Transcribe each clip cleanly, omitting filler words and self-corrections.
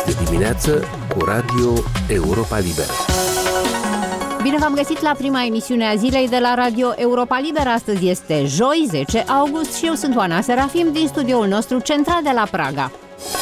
de dimineață cu Radio Europa Liberă. Bine v-am găsit la prima emisiune a zilei de la Radio Europa Liberă. Astăzi este joi, 10 august și eu sunt Oana Serafim din studioul nostru central de la Praga.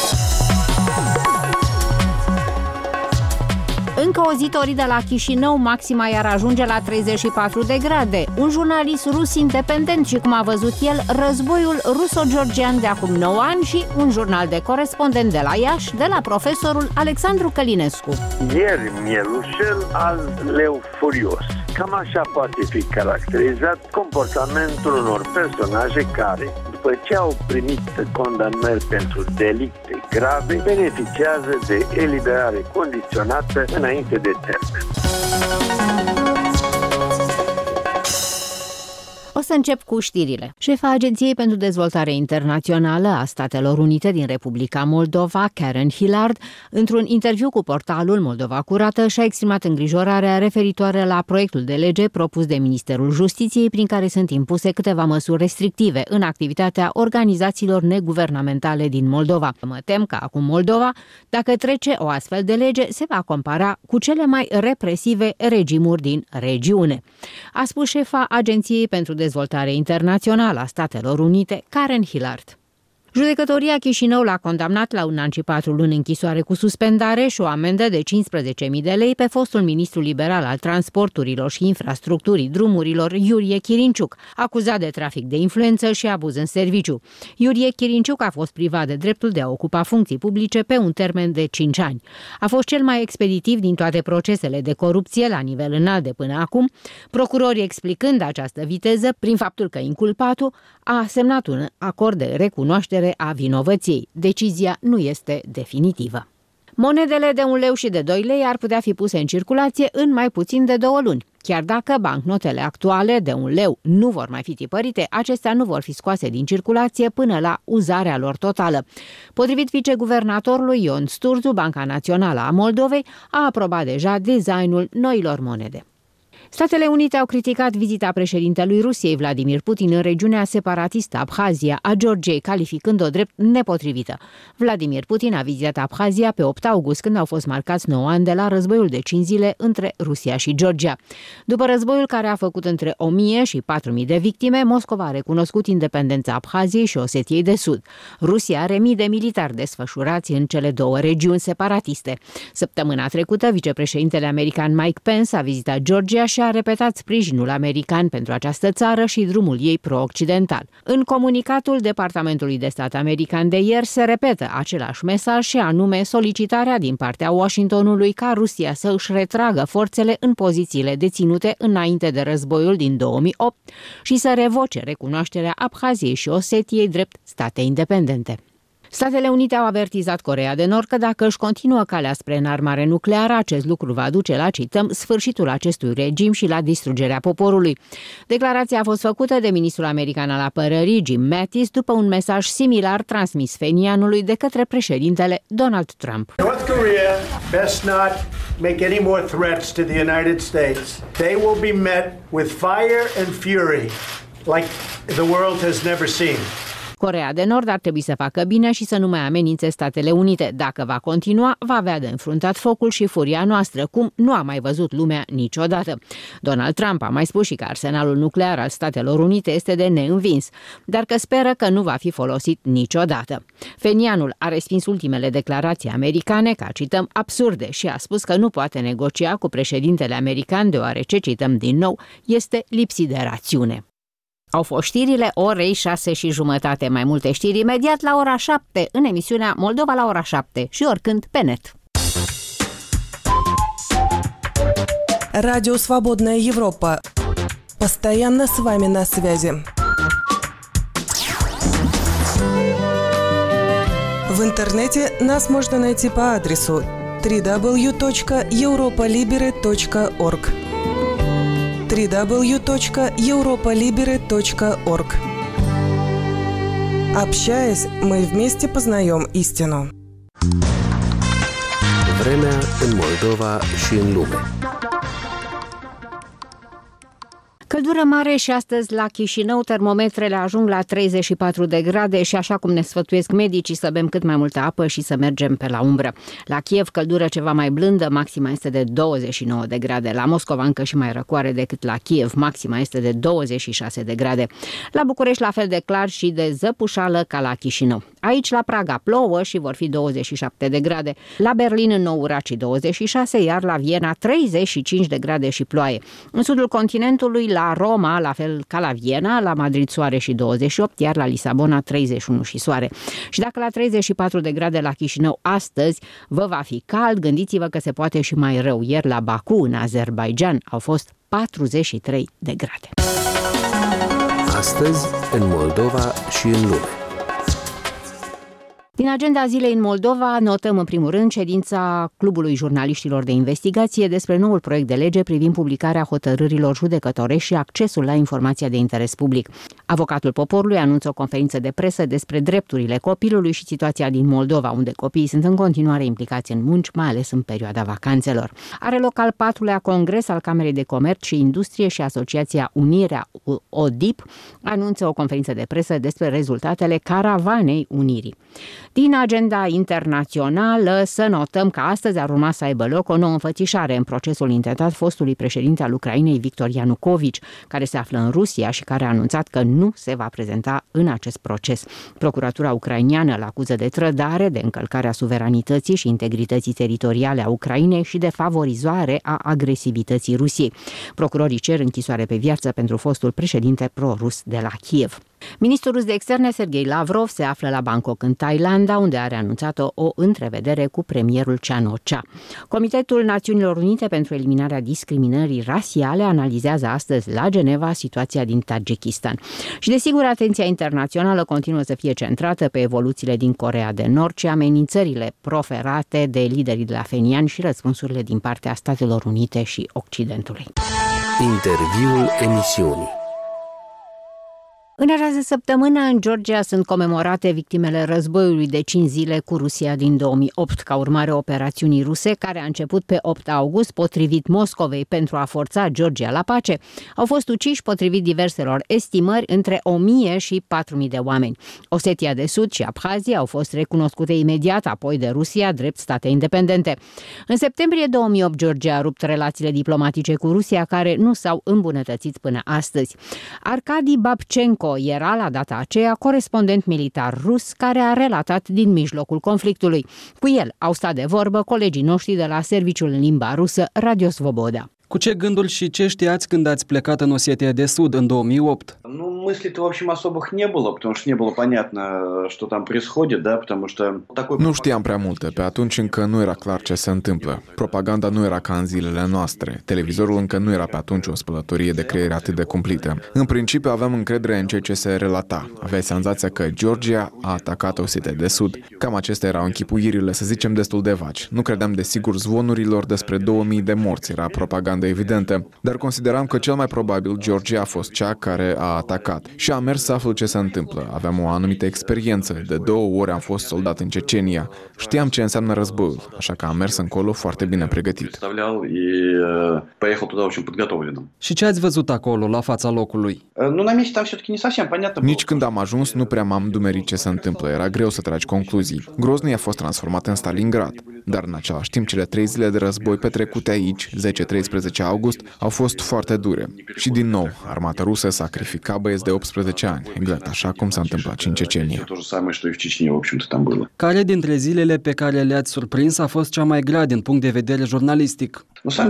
Încă o zi toridă la Chișinău, maxima iar ajunge la 34 de grade. Un jurnalist rus independent și cum a văzut el războiul ruso-georgian de acum 9 ani și un jurnal de corespondent de la Iași, de la profesorul Alexandru Călinescu. Ieri mielușel, azi leu furios. Cam așa poate fi caracterizat comportamentul unor personaje care, după ce au primit condamnări pentru delicte grave, beneficiază de eliberare condiționată înainte de termen. O să încep cu știrile. Șefa Agenției pentru Dezvoltare Internațională a Statelor Unite din Republica Moldova, Karen Hillard, într-un interviu cu portalul Moldova Curată, și-a exprimat îngrijorarea referitoare la proiectul de lege propus de Ministerul Justiției, prin care sunt impuse câteva măsuri restrictive în activitatea organizațiilor neguvernamentale din Moldova. Mă tem că acum Moldova, dacă trece o astfel de lege, se va compara cu cele mai represive regimuri din regiune, a spus șefa Agenției pentru Dezvoltare Internațională a Statelor Unite, Karen Hillard. Judecătoria Chișinău l-a condamnat la 1 an și 4 luni închisoare cu suspendare și o amendă de 15.000 de lei pe fostul ministru liberal al transporturilor și infrastructurii drumurilor, Iurie Chirinciuc, acuzat de trafic de influență și abuz în serviciu. Iurie Chirinciuc a fost privat de dreptul de a ocupa funcții publice pe un termen de 5 ani. A fost cel mai expeditiv din toate procesele de corupție la nivel înalt de până acum, procurorii explicând această viteză prin faptul că inculpatul a semnat un acord de recunoaștere a vinovăției. Decizia nu este definitivă. Monedele de 1 leu și de 2 lei ar putea fi puse în circulație în mai puțin de 2 luni. Chiar dacă bancnotele actuale de 1 leu nu vor mai fi tipărite, acestea nu vor fi scoase din circulație până la uzarea lor totală. Potrivit viceguvernatorului Ion Sturzu, Banca Națională a Moldovei a aprobat deja designul noilor monede. Statele Unite au criticat vizita președintelui Rusiei, Vladimir Putin, în regiunea separatistă Abhazia a Georgiei, calificând-o drept nepotrivită. Vladimir Putin a vizitat Abhazia pe 8 august, când au fost marcați 9 ani de la războiul de 5 zile între Rusia și Georgia. După războiul care a făcut între 1.000 și 4.000 de victime, Moscova a recunoscut independența Abhaziei și Osetiei de Sud. Rusia are mii de militari desfășurați în cele două regiuni separatiste. Săptămâna trecută, vicepreședintele american Mike Pence a vizitat Georgia și a repetat sprijinul american pentru această țară și drumul ei pro-occidental. În comunicatul Departamentului de Stat american de ieri se repetă același mesaj, și anume solicitarea din partea Washingtonului ca Rusia să își retragă forțele în pozițiile deținute înainte de războiul din 2008 și să revoce recunoașterea Abhaziei și Osetiei drept state independente. Statele Unite au avertizat Coreea de Nord că dacă își continuă calea spre înarmare nucleară, acest lucru va duce la, cităm, sfârșitul acestui regim și la distrugerea poporului. Declarația a fost făcută de ministrul american al apărării, Jim Mattis, după un mesaj similar transmis Phenianului de către președintele Donald Trump. North Korea best not make any more threats to the United States. They will be met with fire and fury like the world has never seen. Coreea de Nord ar trebui să facă bine și să nu mai amenințe Statele Unite. Dacă va continua, va avea de înfruntat focul și furia noastră, cum nu a mai văzut lumea niciodată. Donald Trump a mai spus și că arsenalul nuclear al Statelor Unite este de neînvins, dar că speră că nu va fi folosit niciodată. Phenianul a respins ultimele declarații americane, ca, cităm, absurde, și a spus că nu poate negocia cu președintele american deoarece, cităm din nou, este lipsit de rațiune. Au fost știrile orei 6:30. Mai multe știri imediat la ora 7 în emisiunea Moldova la ora 7 și oricând pe net. Радио «Свободная Европа». Постоянно с вами на связи. В интернете нас можно найти по адресу www.europolibere.org www.europolibere.org. Общаясь, мы вместе познаем истину. Vremea în Moldova și în lume. Căldură mare și astăzi la Chișinău, termometrele ajung la 34 de grade și așa cum ne sfătuiesc medicii să bem cât mai multă apă și să mergem pe la umbră. La Kiev căldură ceva mai blândă, maxima este de 29 de grade. La Moscova încă și mai răcoare decât la Kiev, maxima este de 26 de grade. La București la fel de clar și de zăpușală ca la Chișinău. Aici la Praga plouă și vor fi 27 de grade. La Berlin în Nou Raci 26, iar la Viena 35 de grade și ploaie. În sudul continentului, la Roma, la fel ca la Viena, la Madrid soare și 28, iar la Lisabona 31 și soare. Și dacă la 34 de grade la Chișinău astăzi vă va fi cald, gândiți-vă că se poate și mai rău. Ieri la Baku, în Azerbaidjan, au fost 43 de grade. Astăzi, în Moldova și în lume. Din agenda zilei în Moldova notăm în primul rând ședința Clubului Jurnaliștilor de Investigație despre noul proiect de lege privind publicarea hotărârilor judecătorești și accesul la informația de interes public. Avocatul poporului anunță o conferință de presă despre drepturile copilului și situația din Moldova, unde copiii sunt în continuare implicați în munci, mai ales în perioada vacanțelor. Are loc al 4-lea congres al Camerei de Comerț și Industrie și Asociația Unirea ODIP anunță o conferință de presă despre rezultatele Caravanei Unirii. Din agenda internațională să notăm că astăzi ar urma să aibă loc o nouă înfățișare în procesul intentat fostului președinte al Ucrainei, Victor Ianucovici, care se află în Rusia și care a anunțat că nu se va prezenta în acest proces. Procuratura ucrainiană îl acuză de trădare, de încălcarea suveranității și integrității teritoriale a Ucrainei și de favorizare a agresivității Rusiei. Procurorii cer închisoare pe viață pentru fostul președinte pro-rus de la Kiev. Ministrul rus de externe Sergei Lavrov se află la Bangkok, în Thailanda, unde are anunțat o întrevedere cu premierul Chan O-cha. Comitetul Națiunilor Unite pentru eliminarea discriminării rasiale analizează astăzi la Geneva situația din Tajikistan. Și desigur, atenția internațională continuă să fie centrată pe evoluțiile din Coreea de Nord și amenințările proferate de liderii de la Phenian și răspunsurile din partea Statelor Unite și Occidentului. Interviul emisiunii. În această săptămână, în Georgia sunt comemorate victimele războiului de 5 zile cu Rusia din 2008, ca urmare a operațiunii ruse, care a început pe 8 august, potrivit Moscovei, pentru a forța Georgia la pace. Au fost uciși, potrivit diverselor estimări, între 1000 și 4000 de oameni. Osetia de Sud și Abhazia au fost recunoscute imediat, apoi de Rusia, drept state independente. În septembrie 2008, Georgia a rupt relațiile diplomatice cu Rusia, care nu s-au îmbunătățit până astăzi. Arkadi Babchenko era la data aceea corespondent militar rus care a relatat din mijlocul conflictului. Cu el au stat de vorbă colegii noștri de la serviciul în limba rusă Radio Svoboda. Cu ce gânduri și ce știați când ați plecat în Osetia de Sud în 2008? Мыслей-то, в общем, особых не было, потому что не было понятно, что там происходит, да, потому что такой... Nu știam prea multe, pe atunci încă nu era clar ce se întâmplă. Propaganda nu era ca în zilele noastre. Televizorul încă nu era pe atunci o spălătorie de creier atât de cumplită. În principiu aveam încredere în ceea ce se relata. Aveai senzația că Georgia a atacat Osetia de Sud. Cam acestea erau închipuirile, să zicem, destul de vagi. Nu credeam desigur zvonurilor despre 2000 de morți, era propaganda evidentă, dar consideram că cel mai probabil Georgia a fost cea care a atacat. Și am mers să aflu ce se întâmplă. Aveam o anumită experiență. De 2 ori am fost soldat în Cecenia. Știam ce înseamnă războiul, așa că am mers încolo foarte bine pregătit. Și ce ați văzut acolo, la fața locului? Nici când am ajuns, nu prea m-am dumerit ce se întâmplă. Era greu să tragi concluzii. Grozny a fost transformat în Stalingrad. Dar în același timp, cele 3 zile de război petrecute aici, 10-13 august, au fost foarte dure. Și din nou, armata rusă sacrifica băieți de 18 ani, exact așa cum s-a întâmplat și în Cecenia. Care dintre zilele pe care le-ați surprins a fost cea mai grea din punct de vedere jurnalistic?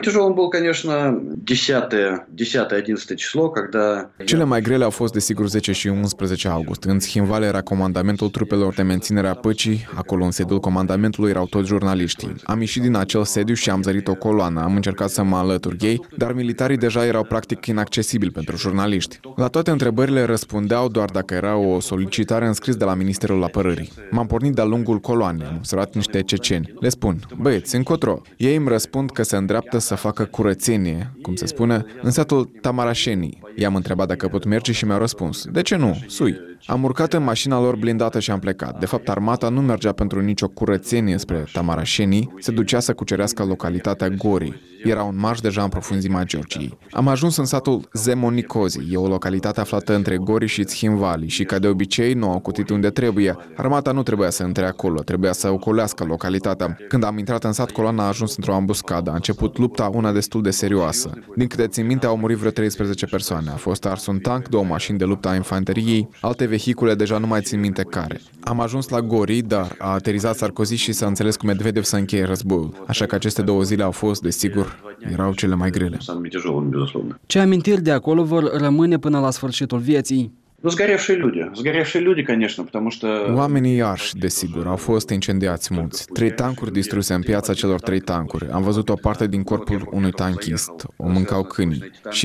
Cele mai grele au fost desigur 10 și 11 august. În Țhinval era comandamentul trupelor de menținere a păcii, acolo în sediul comandamentului erau toți jurnaliștii. Am ieșit din acel sediu și am zărit o coloană, am încercat să mă alătur ei, dar militarii deja erau practic inaccesibili pentru jurnaliști. La toate întrebările răspundeau doar dacă era o solicitare înscris de la Ministerul Apărării. M-am pornit de-a lungul coloanei, am observat niște ceceni. Le spun, băieți, încotro. Ei îmi răspund că se îndreaptă să facă curățenie, cum se spune, în satul Tamarașenii. I-am întrebat dacă pot merge și mi-au răspuns: de ce nu? Sui. Am urcat în mașina lor blindată și am plecat. De fapt, armata nu mergea pentru nicio curățenie spre Tamarașeni, se ducea să cucerească localitatea Gori. Era un marș deja în profunzimea Georgiei. Am ajuns în satul Zemonicozi, e o localitate aflată între Gori și Țhinvali și, ca de obicei, nu au cutit unde trebuie. Armata nu trebuia să intre acolo, trebuia să ocolească localitatea. Când am intrat în sat, coloana a ajuns într-o ambuscadă. A început lupta, una destul de serioasă. Din câte țin minte, au murit vreo 13 persoane. A fost ars un tank, 2 mașini de luptă a infanteriei, alte vehicule deja nu mai țin minte care. Am ajuns la Gori, dar a aterizat Sarkozy și s-a înțeles cu Medvedev să încheie războiul. Așa că aceste 2 zile au fost, desigur, erau cele mai grele. Ce amintiri de acolo vor rămâne până la sfârșitul vieții? Sgorевшие люди, конечно, потому что... Oamenii arși, desigur, au fost incendiați mulți. 3 tancuri distruse în piața celor 3 tancuri. Am văzut o parte din corpul unui tanchist. O mâncau câinii. Și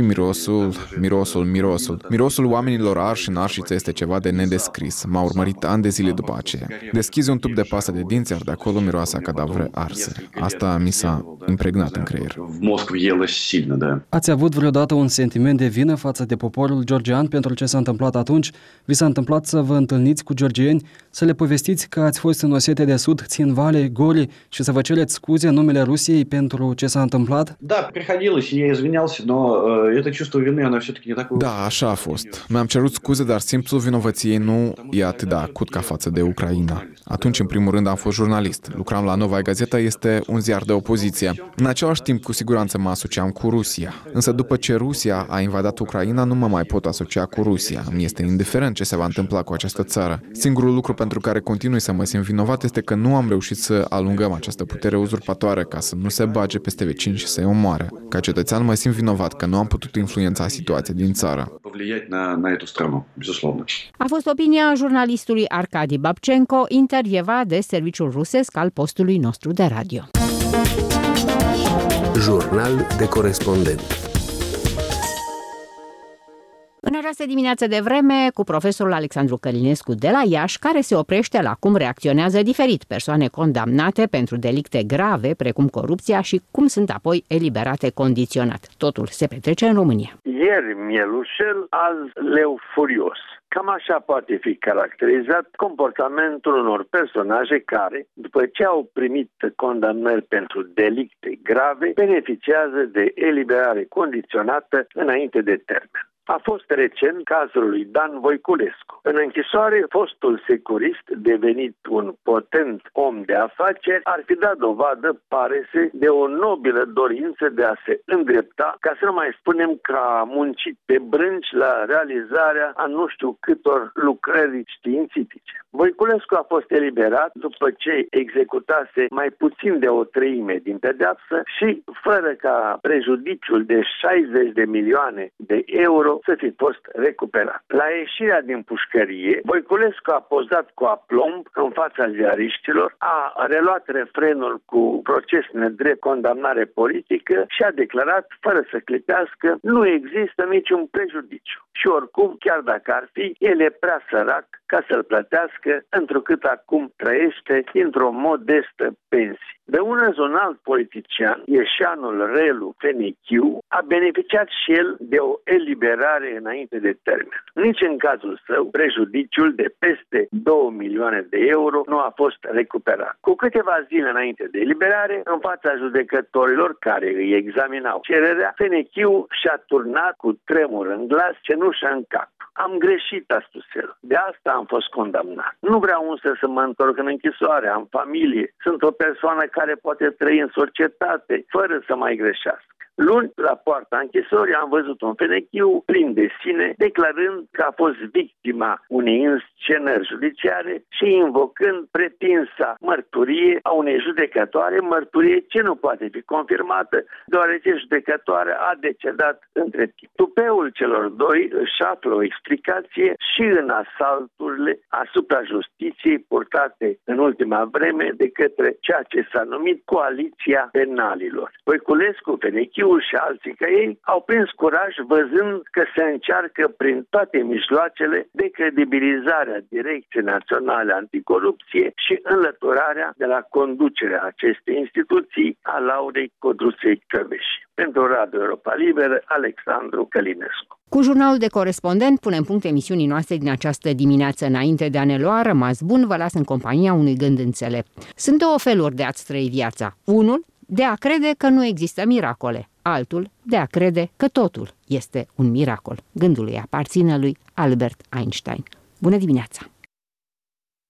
mirosul oamenilor arși în arșiță este ceva de nedescris. M-a urmărit ani de zile după aceea. Deschizi un tub de pastă de dinți, iar de acolo miroase a cadavre arse. Asta mi s-a impregnat în creier. Ați avut vreodată un sentiment de vină față de poporul georgian pentru ce s-a întâmplat atunci? Vi s-a întâmplat să vă întâlniți cu georgieni, să le povestiți că ați fost în Osetia de Sud, Țhinvali, Gori și să vă cereți scuze în numele Rusiei pentru ce s-a întâmplat? Da, așa a fost. Mi-am cerut scuze, dar simțul vinovăției nu e atât de acut ca față de Ucraina. Atunci, în primul rând, am fost jurnalist. Lucram la Novaia Gazeta, este un ziar de opoziție. În același timp, cu siguranță mă asociam cu Rusia. Însă după ce Rusia a invadat Ucraina, nu mă mai pot asocia cu Rusia. Mi este indiferent ce se va întâmpla cu această țară. Singurul lucru pentru care continui să mă simt vinovat este că nu am reușit să alungăm această putere uzurpatoare ca să nu se bage peste vecini și să-i omoare. Ca cetățean mă simt vinovat că nu am putut influența situația din țară. A fost opinia jurnalistului Arkadi Babchenko, intervievat de serviciul rusesc al postului nostru de radio. Jurnal de corespondent. În această dimineață de vreme, cu profesorul Alexandru Călinescu de la Iași, care se oprește la cum reacționează diferit persoane condamnate pentru delicte grave, precum corupția, și cum sunt apoi eliberate condiționat. Totul se petrece în România. Ieri mielușel, azi leu furios. Cam așa poate fi caracterizat comportamentul unor personaje care, după ce au primit condamnări pentru delicte grave, beneficiază de eliberare condiționată înainte de termen. A fost recent cazul lui Dan Voiculescu. În închisoare, fostul securist, devenit un potent om de afaceri, ar fi dat dovadă, pare să, de o nobilă dorință de a se îndrepta, ca să nu mai spunem că a muncit pe brânci la realizarea a nu știu câtor lucrări științifice. Voiculescu a fost eliberat după ce executase mai puțin de 1/3 din pedeapsă și fără ca prejudiciul de 60 de milioane de euro să fi fost recuperat. La ieșirea din pușcărie, Voiculescu a pozat cu aplomb în fața ziariștilor, a reluat refrenul cu proces nedrept, condamnare politică și a declarat, fără să clipească, nu există niciun prejudiciu. Și oricum, chiar dacă ar fi, el e prea sărac ca să-l plătească, întrucât acum trăiește într-o modestă pensie. De un alt politician, ieșeanul Relu Fenechiu, a beneficiat și el de o eliberare înainte de termen. Nici în cazul său, prejudiciul de peste 2 milioane de euro nu a fost recuperat. Cu câteva zile înainte de eliberare, în fața judecătorilor care îi examinau cererea, Fenechiu și-a turnat cu tremur în glas cenușa în cap. Am greșit, a spus el. De asta am fost condamnat. Nu vreau însă să mă întorc în închisoare, am familie. Sunt o persoană care poate trăi în societate fără să mai greșească. Luni, la poarta închisorii, am văzut un Fenechiu plin de sine, declarând că a fost victima unei înscenări judiciare și invocând pretinsa mărturie a unei judecătoare, mărturie ce nu poate fi confirmată, deoarece judecătoarea a decedat între timp. Tupeul celor doi își află o explicație și în asalturile asupra justiției purtate în ultima vreme de către ceea ce s-a numit coaliția penalilor. Voiculescu, Fenechiu și alții ca ei au prins curaj văzând că se încearcă prin toate mijloacele decredibilizarea Direcției Naționale Anticorupție și înlăturarea de la conducerea acestei instituții a Laurei Codruței Căveși. Pentru Radio Europa Liberă, Alexandru Călinescu. Cu jurnalul de corespondent punem punct emisiunii noastre din această dimineață. Înainte de a ne lua, rămas bun, vă las în compania unui gând înțelept. Sunt două feluri de a-ți trăi viața. Unul, de a crede că nu există miracole. Altul, de a crede că totul este un miracol. Gândul îi aparține lui Albert Einstein. Bună dimineața!